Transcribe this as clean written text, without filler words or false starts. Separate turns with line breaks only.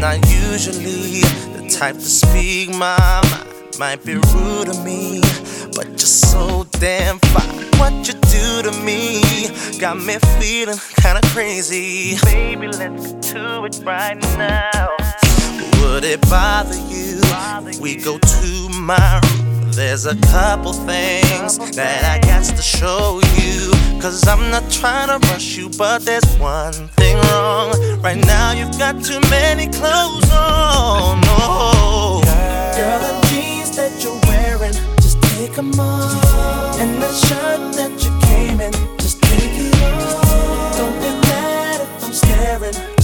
not usually the type to speak my mind. Might be rude to me, but you're so damn fine. What you do to me got me feeling kinda crazy. Baby, let's get to it right now. Would it bother you if we go to my room? There's a couple things that I got to show you. Cause I'm not trying to rush you, but there's one thing wrong. Right now you've got too many clothes on. No,
girl, the jeans that you're wearing, just take them off. And the shirt that you came in, just take it off. Don't be mad if I'm staring.